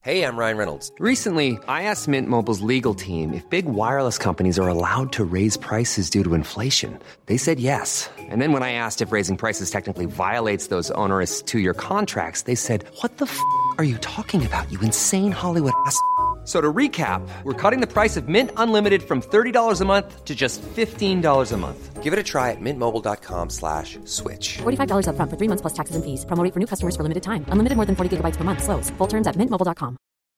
Hey, I'm Ryan Reynolds. Recently, I asked Mint Mobile's legal team if big wireless companies are allowed to raise prices due to inflation. They said yes. And then when I asked if raising prices technically violates those onerous two-year contracts, they said, "What the f*** are you talking about, you insane Hollywood ass?" So to recap, we're cutting the price of Mint Unlimited from $30 a month to just $15 a month. Give it a try at mintmobile.com/switch. $45 up front for 3 months plus taxes and fees. Promo rate for new customers for limited time. Unlimited more than 40 gigabytes per month. Slows full terms at mintmobile.com.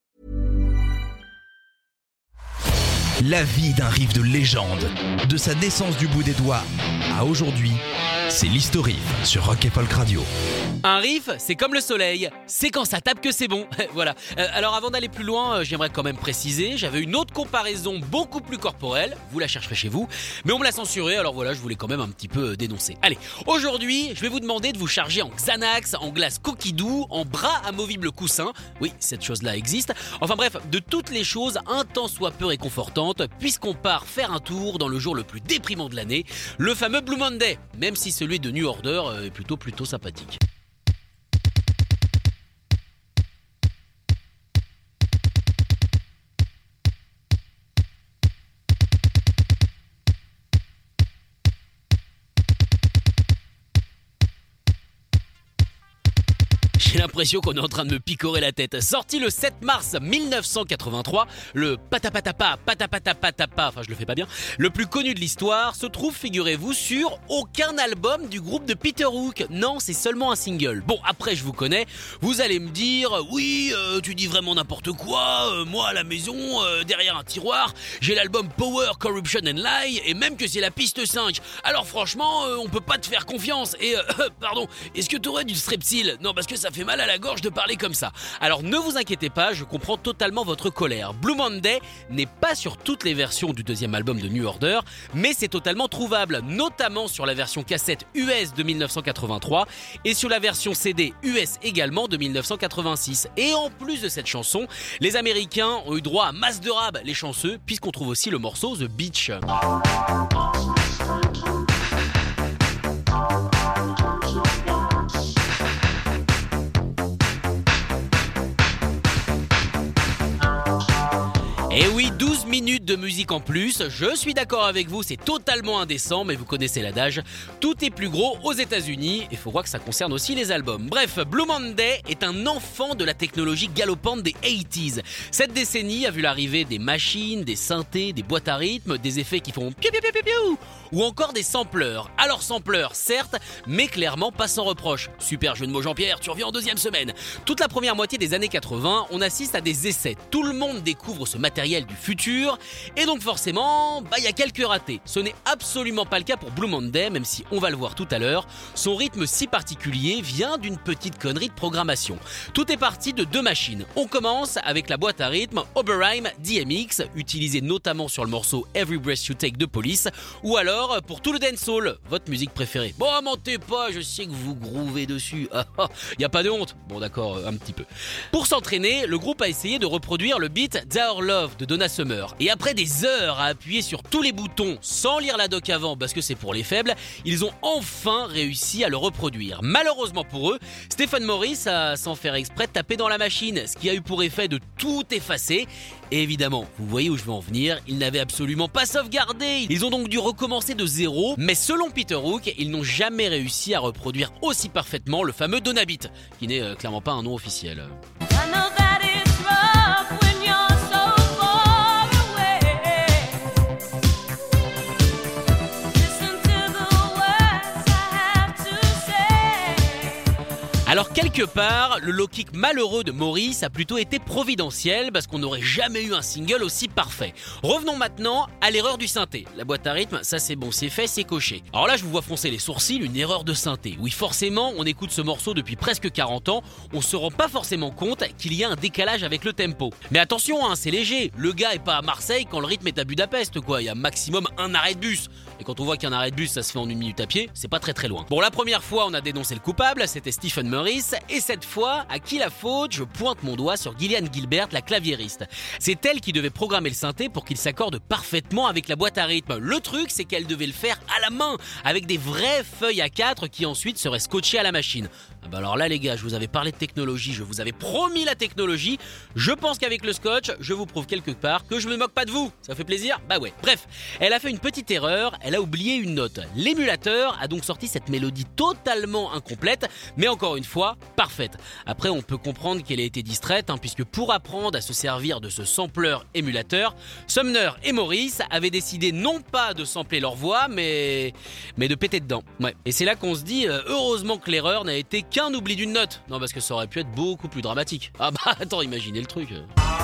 La vie d'un riff de légende, de sa naissance du bout des doigts à aujourd'hui, c'est l'Histo-Riff sur Rock & Folk Radio. Un riff, c'est comme le soleil, c'est quand ça tape que c'est bon. Voilà. Alors avant d'aller plus loin, j'aimerais quand même préciser, j'avais une autre comparaison beaucoup plus corporelle, vous la chercherez chez vous, mais on me l'a censurée, alors voilà, je voulais quand même un petit peu dénoncer. Allez, aujourd'hui, je vais vous demander de vous charger en Xanax, en glace Coquidou, en bras amovible coussin, oui, cette chose-là existe, enfin bref, de toutes les choses un tant soit peu réconfortantes, puisqu'on part faire un tour dans le jour le plus déprimant de l'année, le fameux Blue Monday, même si celui de New Order est plutôt sympathique. J'ai l'impression qu'on est en train de me picorer la tête. Sorti le 7 mars 1983, le patapatapa, enfin je le fais pas bien, le plus connu de l'histoire, se trouve, figurez-vous, sur aucun album du groupe de Peter Hook. Non, c'est seulement un single. Bon, après je vous connais, vous allez me dire, oui, tu dis vraiment n'importe quoi, moi à la maison, derrière un tiroir, j'ai l'album Power, Corruption and Lie, et même que c'est la piste 5. Alors franchement, on peut pas te faire confiance, et pardon, est-ce que t'aurais du Strepsil? Non, parce que ça fait mal à la gorge de parler comme ça. Alors ne vous inquiétez pas, je comprends totalement votre colère. Blue Monday n'est pas sur toutes les versions du deuxième album de New Order, mais c'est totalement trouvable, notamment sur la version cassette US de 1983 et sur la version CD US également de 1986. Et en plus de cette chanson, les Américains ont eu droit à masse de rab, les chanceux, puisqu'on trouve aussi le morceau The Beach. Et oui, 12 minutes de musique en plus, je suis d'accord avec vous, c'est totalement indécent, mais vous connaissez l'adage, tout est plus gros aux États-Unis, et il faut voir que ça concerne aussi les albums. Bref, Blue Monday est un enfant de la technologie galopante des 80s. Cette décennie a vu l'arrivée des machines, des synthés, des boîtes à rythme, des effets qui font piou piou piou piou piou, ou encore des sampleurs. Alors sampleurs, certes, mais clairement pas sans reproche. Super jeu de mots Jean-Pierre, tu reviens en deuxième semaine. Toute la première moitié des années 80, on assiste à des essais. Tout le monde découvre ce matériel du futur, et donc forcément, il y a quelques ratés. Ce n'est absolument pas le cas pour Blue Monday, même si on va le voir tout à l'heure, son rythme si particulier vient d'une petite connerie de programmation. Tout est parti de deux machines. On commence avec la boîte à rythme Oberheim DMX, utilisée notamment sur le morceau Every Breath You Take de Police, ou alors pour tout le dancehall, votre musique préférée. Bon, mentez pas, je sais que vous groovez dessus. Y a pas de honte. Bon d'accord, un petit peu. Pour s'entraîner, le groupe a essayé de reproduire le beat Our Love de Donna Summer. Et après des heures à appuyer sur tous les boutons sans lire la doc avant parce que c'est pour les faibles, ils ont enfin réussi à le reproduire. Malheureusement pour eux, Stephen Morris a sans faire exprès tapé dans la machine, ce qui a eu pour effet de tout effacer. Et évidemment, vous voyez où je veux en venir, ils n'avaient absolument pas sauvegardé. Ils ont donc dû recommencer de zéro, mais selon Peter Hook, ils n'ont jamais réussi à reproduire aussi parfaitement le fameux Donna Beat, qui n'est clairement pas un nom officiel. Alors quelque part, le low kick malheureux de Maurice a plutôt été providentiel parce qu'on n'aurait jamais eu un single aussi parfait. Revenons maintenant à l'erreur du synthé. La boîte à rythme, ça c'est bon, c'est fait, c'est coché. Alors là je vous vois froncer les sourcils, une erreur de synthé. Oui forcément, on écoute ce morceau depuis presque 40 ans, on se rend pas forcément compte qu'il y a un décalage avec le tempo. Mais attention, c'est léger, le gars est pas à Marseille quand le rythme est à Budapest quoi, il y a maximum un arrêt de bus. Et quand on voit qu'un arrêt de bus ça se fait en 1 minute à pied, c'est pas très loin. Bon, la première fois on a dénoncé le coupable, c'était Stephen Morris, et cette fois, à qui la faute? Je pointe mon doigt sur Gillian Gilbert, la claviériste. C'est elle qui devait programmer le synthé pour qu'il s'accorde parfaitement avec la boîte à rythme. Le truc, c'est qu'elle devait le faire à la main, avec des vraies feuilles A4 qui ensuite seraient scotchées à la machine. Ah bah alors là les gars, je vous avais parlé de technologie, je vous avais promis la technologie. Je pense qu'avec le scotch, je vous prouve quelque part que je me moque pas de vous. Ça fait plaisir ? Bah ouais. Bref, elle a fait une petite erreur, elle a oublié une note. L'émulateur a donc sorti cette mélodie totalement incomplète, mais encore une fois, parfaite. Après, on peut comprendre qu'elle a été distraite, puisque pour apprendre à se servir de ce sampleur émulateur, Sumner et Maurice avaient décidé non pas de sampler leur voix, mais de péter dedans. Ouais. Et c'est là qu'on se dit, heureusement que l'erreur n'a été qu'un oubli d'une note. Non, parce que ça aurait pu être beaucoup plus dramatique. Ah bah attends, imaginez le truc.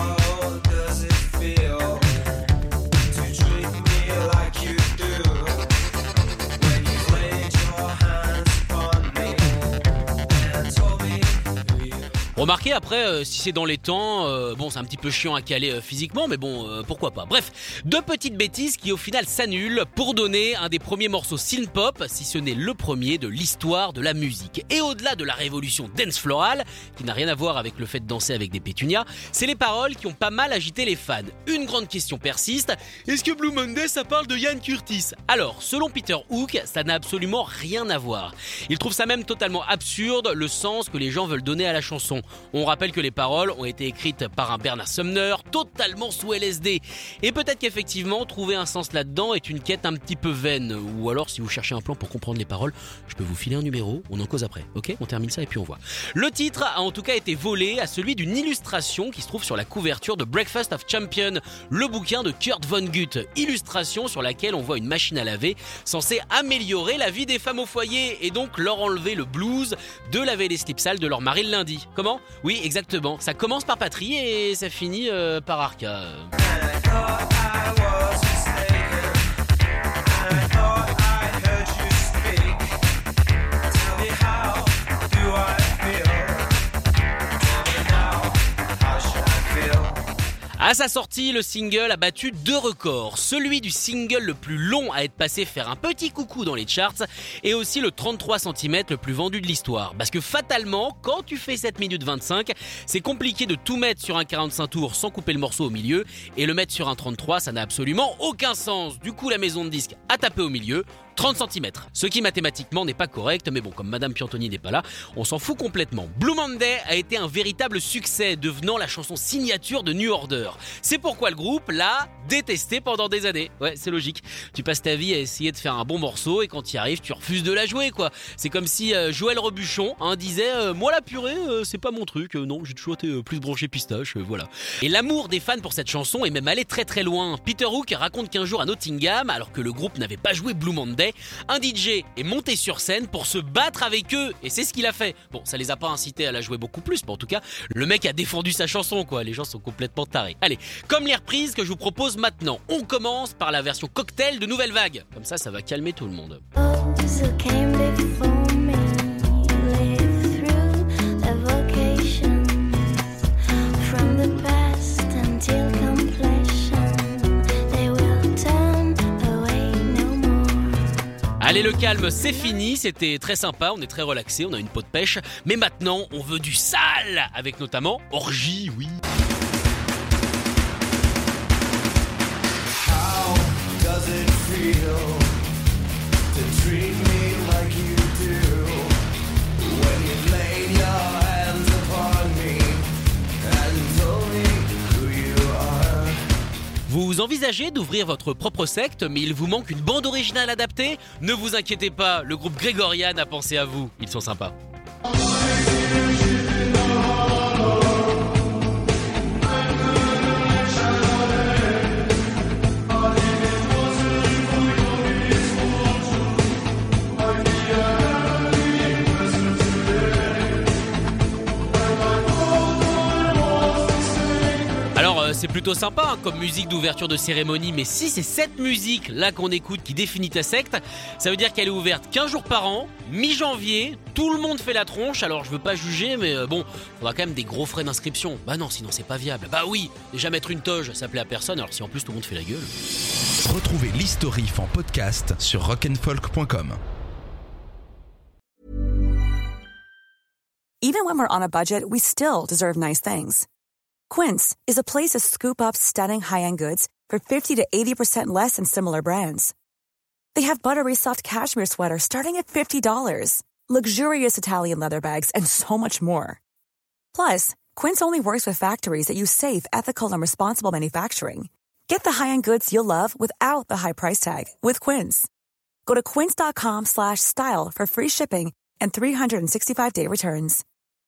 Remarquez après, si c'est dans les temps, bon c'est un petit peu chiant à caler physiquement, mais bon pourquoi pas. Bref, deux petites bêtises qui au final s'annulent pour donner un des premiers morceaux synth-pop, si ce n'est le premier de l'histoire de la musique. Et au-delà de la révolution dance florale, qui n'a rien à voir avec le fait de danser avec des pétunias, c'est les paroles qui ont pas mal agité les fans. Une grande question persiste, est-ce que Blue Monday ça parle de Ian Curtis ? Alors, selon Peter Hook, ça n'a absolument rien à voir. Il trouve ça même totalement absurde, le sens que les gens veulent donner à la chanson. On rappelle que les paroles ont été écrites par un Bernard Sumner totalement sous LSD. Et peut-être qu'effectivement, trouver un sens là-dedans est une quête un petit peu vaine. Ou alors, si vous cherchez un plan pour comprendre les paroles, je peux vous filer un numéro, on en cause après. Ok ? On termine ça et puis on voit. Le titre a en tout cas été volé à celui d'une illustration qui se trouve sur la couverture de Breakfast of Champions, le bouquin de Kurt Vonnegut. Illustration sur laquelle on voit une machine à laver censée améliorer la vie des femmes au foyer et donc leur enlever le blues de laver les slips sales de leur mari le lundi. Comment ? Oui, exactement. Ça commence par Patrie et ça finit par Arca. À sa sortie, le single a battu 2 records. Celui du single le plus long à être passé faire un petit coucou dans les charts et aussi le 33 cm le plus vendu de l'histoire. Parce que fatalement, quand tu fais 7 minutes 25, c'est compliqué de tout mettre sur un 45 tours sans couper le morceau au milieu et le mettre sur un 33, ça n'a absolument aucun sens. Du coup, la maison de disques a tapé au milieu. 30 cm, ce qui mathématiquement n'est pas correct, mais bon, comme Madame Piantoni n'est pas là, on s'en fout complètement. Blue Monday a été un véritable succès, devenant la chanson signature de New Order. C'est pourquoi le groupe l'a détesté pendant des années. Ouais, c'est logique. Tu passes ta vie à essayer de faire un bon morceau et quand tu y arrives, tu refuses de la jouer, quoi. C'est comme si Joël Robuchon disait moi la purée, c'est pas mon truc. Non, j'ai toujours été plus branché pistache, voilà. Et l'amour des fans pour cette chanson est même allé très très loin. Peter Hook raconte qu'un jour à Nottingham, alors que le groupe n'avait pas joué Blue Monday, un DJ est monté sur scène pour se battre avec eux et c'est ce qu'il a fait. Bon, ça les a pas incités à la jouer beaucoup plus, mais en tout cas, le mec a défendu sa chanson, quoi. Les gens sont complètement tarés. Allez, comme les reprises que je vous propose maintenant, on commence par la version cocktail de Nouvelle Vague. Comme ça va calmer tout le monde. Allez, le calme, c'est fini, c'était très sympa, on est très relaxé, on a une peau de pêche, mais maintenant, on veut du sale, avec notamment Orgie, oui. How does it feel to treat me like you do when you lay your hands upon me and told me who you are? Vous envisagez d'ouvrir votre propre secte, mais il vous manque une bande originale adaptée ? Ne vous inquiétez pas, le groupe Grégorian a pensé à vous, ils sont sympas. C'est plutôt sympa comme musique d'ouverture de cérémonie, mais si c'est cette musique là qu'on écoute qui définit ta secte, ça veut dire qu'elle est ouverte 15 jours par an, mi-janvier, tout le monde fait la tronche, alors je veux pas juger, mais bon, faudra quand même des gros frais d'inscription. Bah non, sinon c'est pas viable. Bah oui, déjà mettre une toge, ça plaît à personne, alors si en plus tout le monde fait la gueule. Retrouvez l'Historif en podcast sur rockandfolk.com. Even when we're on a budget, we still deserve nice things. Quince is a place to scoop up stunning high-end goods for 50 to 80% less than similar brands. They have buttery soft cashmere sweaters starting at $50, luxurious Italian leather bags, and so much more. Plus, Quince only works with factories that use safe, ethical, and responsible manufacturing. Get the high-end goods you'll love without the high price tag with Quince. Go to quince.com/style for free shipping and 365-day returns.